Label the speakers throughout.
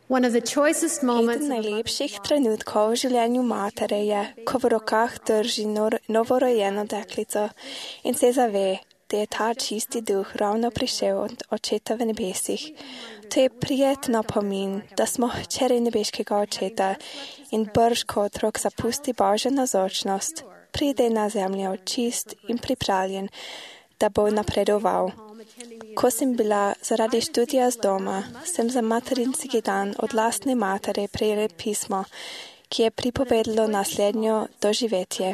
Speaker 1: One of the choicest moments
Speaker 2: Jeden najlepších trenutkov v življenju matere je, ko v rokah drži novorojeno deklico in se zave, da je ta čisti duh ravno prišel od Očeta v nebesih. To je prijetno napomin, da smo hčeri nebeškega Očeta in brž ko otrok zapusti Božjo nazočnost, pride na zemljo čist in pripravljen, da bo napredoval. Ko sem bila zaradi študija z doma, sem za materinski dan od lastne matere prejela pismo, ki je pripovedalo naslednjo doživetje.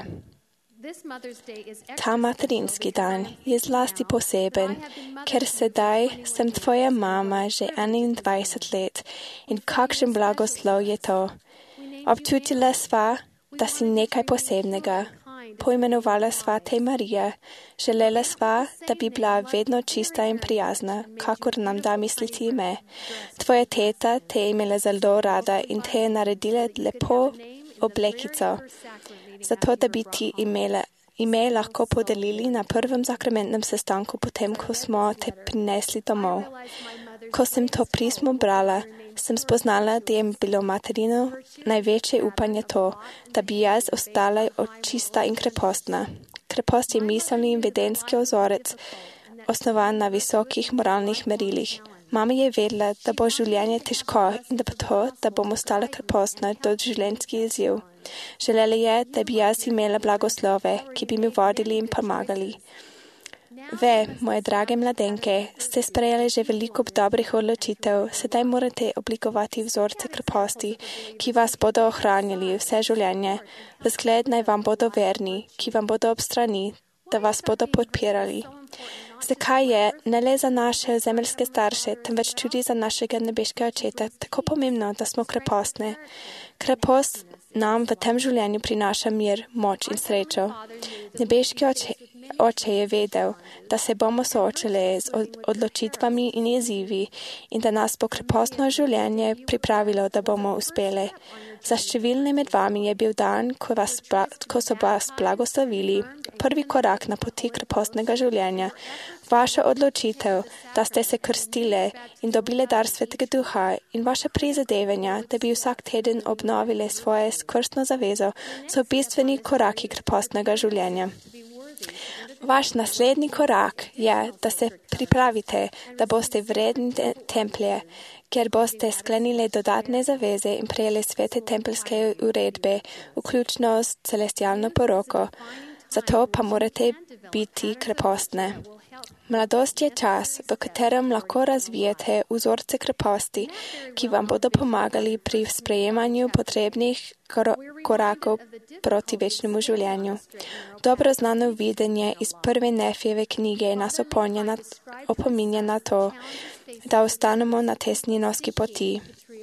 Speaker 2: Ta materinski dan je zlasti poseben, ker sedaj sem tvoja mama že 21 let in kakšen blagoslov je to. Občutila sva, da si nekaj posebnega. Poimenovala sva te Marija. Želela sva, da bi bila vedno čista in prijazna, kakor nam da misliti ime. Tvoja teta te je imela zelo rada in te je naredila lepo oblekico, zato da bi ti ime lahko podelili na prvem sakramentnem sestanku, potem ko smo te prinesli domov. Ko sem to pismo brala, sem spoznala, da je bilo materino največje upanje to, da bi jaz ostala čista in krepostna. Krepost je miselni in vedenski ozorec, osnovan na visokih moralnih merilih. Mama je vedela, da bo življenje težko in da bo to, da bom ostala krepostna, do življenjski izziv. Želela je, da bi jaz imela blagoslove, ki bi mi vodili in pomagali. Ve, moje drage mladenke, ste sprejeli že veliko dobrih odločitev, sedaj morate oblikovati vzorce kreposti, ki vas bodo ohranjali vse življenje. V zgled naj vam bodo verni, ki vam bodo ob strani, da vas bodo podpirali. Zakaj je, ne le za naše zemeljske starše, temveč tudi za našega nebeškega Očeta, tako pomembno, da smo krepostne? Krepost nam v tem življenju prinaša mir, moč in srečo. Nebeški Oče je vedel, da se bomo soočili z odločitvami in izzivi in da nas bo krepostno življenje pripravilo, da bomo uspeli. Za številne med vami je bil dan, ko so vas blagoslovili, prvi korak na poti krepostnega življenja. Vaša odločitev, da ste se krstile in dobile dar Svetega Duha in vaše prizadevanja, da bi vsak teden obnovili svoje krstno zavezo, so bistveni koraki krepostnega življenja. Vaš naslednji korak je, da se pripravite, da boste vredni templje, kjer boste sklenili dodatne zaveze in prejeli svete tempelske uredbe, vključno s celestialno poroko. Zato pa morate biti krepostne. Mladost je čas, v katerem lahko razvijete vzorce kreposti, ki vam bodo pomagali pri sprejemanju potrebnih korakov proti večnemu življenju. Dobro znano videnje iz prve Nefijeve knjige nas opominja na to, da ostanemo na tesni noski poti.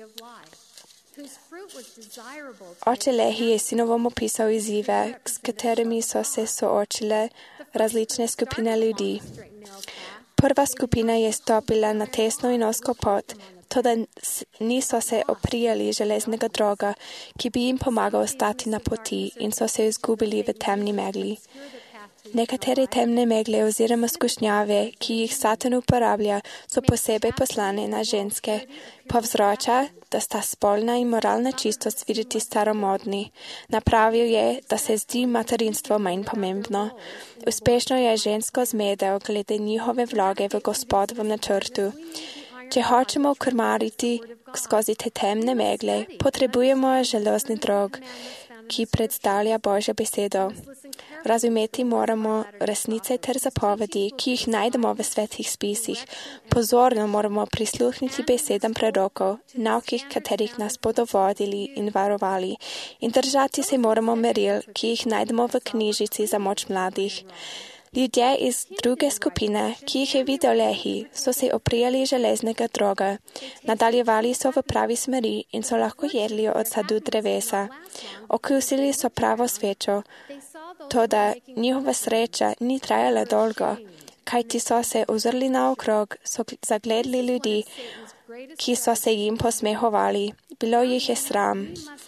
Speaker 2: Oče Lehi je sinovom opisal izzive, s katerimi so se soočile različne skupine ljudi. Prva skupina je stopila na tesno in ozko pot, toda niso se oprijali železnega droga, ki bi jim pomagal ostati na poti in so se izgubili v temni megli. Nekatere temne megle oziroma skušnjave, ki jih Satan uporablja, so posebej poslane na ženske, povzroča, da sta spolna in moralna čistost videti staromodni. Napravil je, da se zdi materinstvo manj pomembno. Uspešno je žensko zmedel glede njihove vloge v Gospodovem načrtu. Če hočemo krmariti skozi te temne megle, potrebujemo železni drog, ki predstavlja Božjo besedo. Razumeti moramo resnice ter zapovedi, ki jih najdemo v svetih spisih. Pozorno moramo prisluhniti besedam prorokov, naukih, katerih nas bodo vodili in varovali, in držati se moramo meril, ki jih najdemo v knjižici za moč mladih. Ljudje iz druge skupine, ki jih je videl Lehi, so se oprijali železnega droga, nadaljevali so v pravi smeri in so lahko jedli od sadu drevesa. Okusili so pravo svečo, toda njihova sreča ni trajala dolgo, kajti so se ozrli naokrog, so zagledali ljudi, ki so se jim posmehovali. Bilo jih je sram.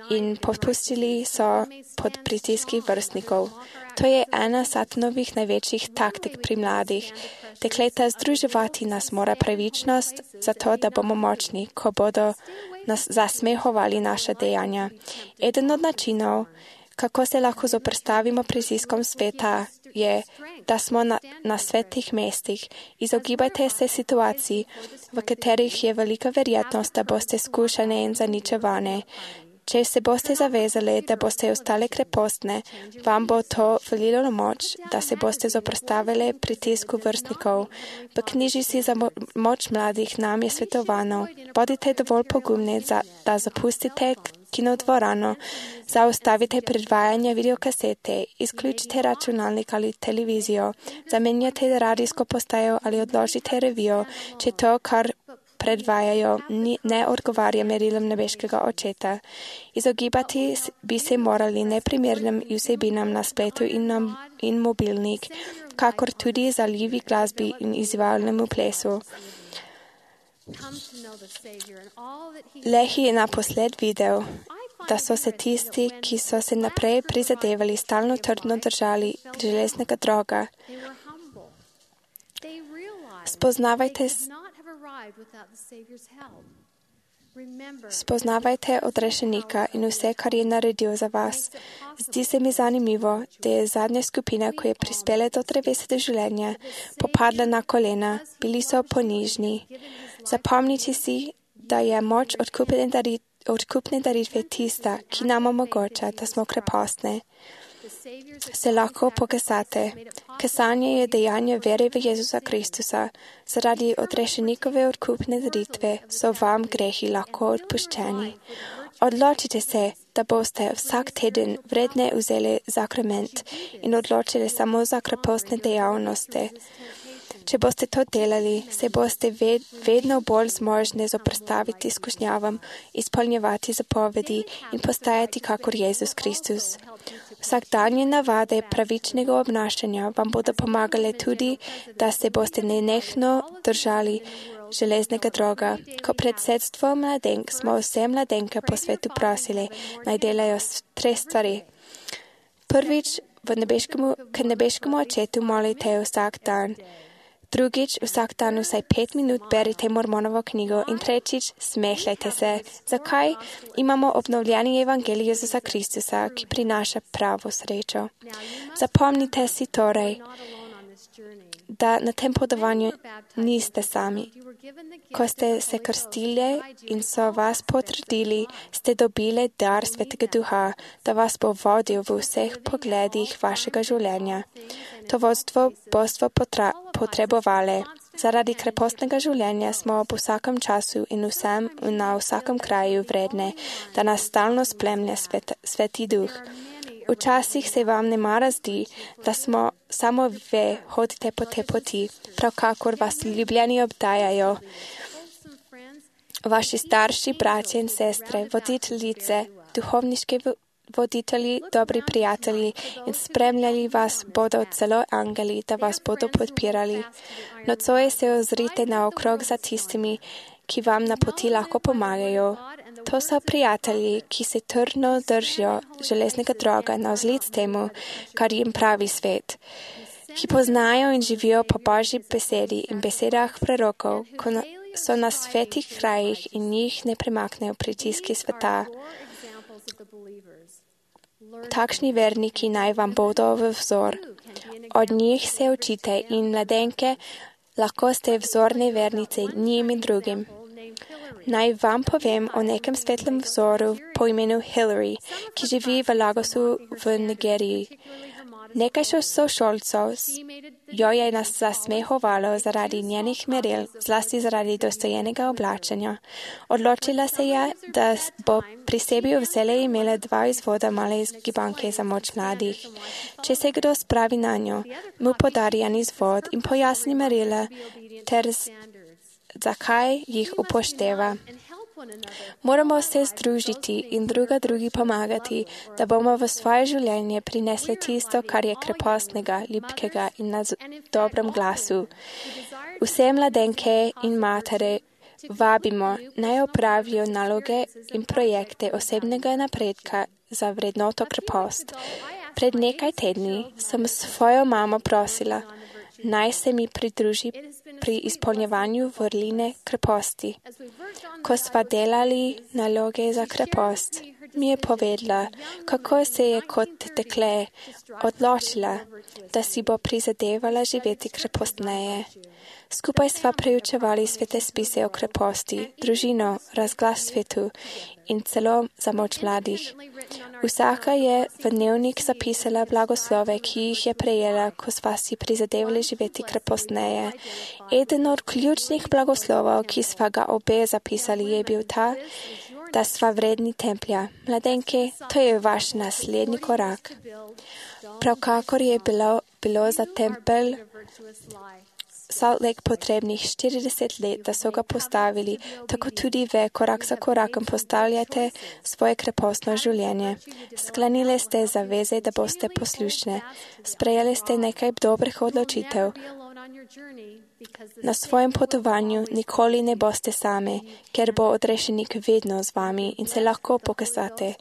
Speaker 2: in popustili so pod pritiski vrstnikov. To je ena satanovih največjih taktik pri mladih. Dekleta, združevati nas mora pravičnost, zato da bomo močni, ko bodo nas zasmehovali naša dejanja. Eden od načinov, kako se lahko zoprstavimo pritiskom sveta, je, da smo na svetih mestih. Izogibajte se situaciji, v katerih je velika verjetnost, da boste skušane in zaničevane. Če se boste zavezali, da boste ostale krepostne, vam bo to velilo moč, da se boste zoprstavili pritisku vrstnikov. V knjižici za moč mladih nam je svetovano. Bodite dovolj pogumni, da zapustite kinodvorano, zaustavite predvajanje videokasete, izključite računalnik ali televizijo, zamenjate radijsko postajo ali odložite revijo, če to, kar predvajajo, ne odgovarja merilom nebeškega očeta. Izogibati bi se morali neprimernim vsebinam na spletu in mobilnik, kakor tudi zaljivi glasbi in izzivalnemu plesu. Lehi je naposled videl, da so se tisti, ki so se naprej prizadevali, stalno trdno držali železnega droga. Spoznavajte odrešenika in vse, kar je naredil za vas. Zdi se mi zanimivo, da je zadnja skupina, ko je prispela do drevesa življenja, popadla na kolena, bili so ponižni. Zapomnite si, da je moč odkupne daritve tista, ki nam omogoča, da smo krepostne. Se lahko pokasate. Kasanje je dejanje vere v Jezusa Kristusa. Zaradi odrešenikove odkupne daritve so vam grehi lahko odpuščeni. Odločite se, da boste vsak teden vredne vzeli sakrament in odločili samo za krepostne dejavnosti. Če boste to delali, se boste vedno bolj zmožni zoprstaviti skušnjavam, izpolnjevati zapovedi in postajati kakor Jezus Kristus. Vsakdanje navade pravičnega obnašanja vam bodo pomagale tudi, da se boste nenehno držali železnega droga. Ko predsedstvo mladenk smo vse mladenke po svetu prosili, naj delajo 3 stvari. Prvič, k nebeškemu očetu molite vsak dan. Drugič, vsak dan vsaj 5 minut berite Mormonovo knjigo in tretjič, smehljajte se. Zakaj? Imamo obnovljeni evangelij Jezusa Kristusa, ki prinaša pravo srečo. Zapomnite si torej, da na tem potovanju niste sami. Ko ste se krstili in so vas potrdili, ste dobili dar Svetega Duha, da vas bo vodil v vseh pogledih vašega življenja. To vodstvo boste potrebovali. Zaradi krepostnega življenja smo ob vsakem času in na vsakem kraju vredne, da nas stalno spremlja Sveti Duh. Včasih se vam ne mara zdi, da smo samo ve hodite po te poti, prav kakor vas ljubljeni obdajajo. Vaši starši, braće in sestre, voditeljice, duhovniški voditelji, dobri prijatelji in spremljali vas bodo celo angeli, da vas bodo podpirali. Nocoj se ozrite naokrog za tistimi, ki vam na poti lahko pomagajo. To so prijatelji, ki se trdno držijo železnega droga navzlic temu, kar jim pravi svet, ki poznajo in živijo po Božji besedi in besedah prorokov, ko so na svetih krajih in jih ne premaknejo pritiski sveta. Takšni verniki naj vam bodo v vzor. Od njih se učite in mladenke, lahko ste vzorne vernice njim in drugim. Naj vam povem o nekem svetlem vzoru po imenu Hillary, ki živi v Lagosu v Nigeriji. Nekaj sošolcev jo je nas zasmehovalo zaradi njenih meril, zlasti zaradi dostojenega oblačenja. Odločila se je, da bo pri sebi vzela imela 2 izvoda male izgibanke za moč mladih. Če se kdo spravi na njo, mu podari en izvod in pojasni merila ter zakaj jih upošteva. Moramo se združiti in drugi pomagati, da bomo v svoje življenje prinesli tisto, kar je krepostnega, ljubkega in na dobrem glasu. Vse mladenke in matere vabimo, naj opravijo naloge in projekte osebnega napredka za vrednoto krepost. Pred nekaj tedni sem svojo mamo prosila, naj se mi pridruži pri izpolnjevanju vrline kreposti. Ko sva delali naloge za krepost, mi je povedala, kako se je kot dekle odločila, da si bo prizadevala živeti krepostneje. Skupaj sva preučevali svete spise o kreposti, družino, razglas svetu in celo za moč mladih. Vsaka je v dnevnik zapisala blagoslove, ki jih je prejela, ko sva si prizadevali živeti krepostneje. Eden od ključnih blagoslovov, ki sva ga obe zapisali, je bil ta, da sva vredni templja. Mladenke, to je vaš naslednji korak. Pravkakor je bilo za tempelj Salt Lake potrebnih 40 let, da so ga postavili, tako tudi ve, korak za korakom postavljate svoje krepostno življenje. Sklenili ste zaveze, da boste poslušne. Sprejeli ste nekaj dobrih odločitev. Na svojem potovanju nikoli ne boste sami, ker bo odrešenik vedno z vami in se lahko pokazate.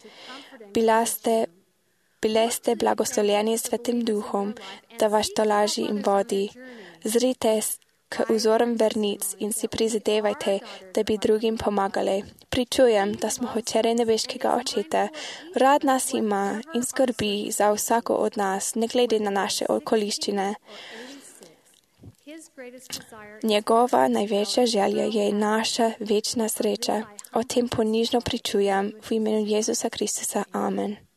Speaker 2: Bile ste blagoslovljeni Svetim Duhom, da vas tolaži in vodi. Zrite k vzorom vernic in si prizadevajte, da bi drugim pomagali. Pričujem, da smo hčere nebeškega Očeta. Rad nas ima in skrbi za vsako od nas, ne glede na naše okoliščine. Njegova največja želja je naša večna sreča. O tem ponižno pričujem v imenu Jezusa Kristusa. Amen.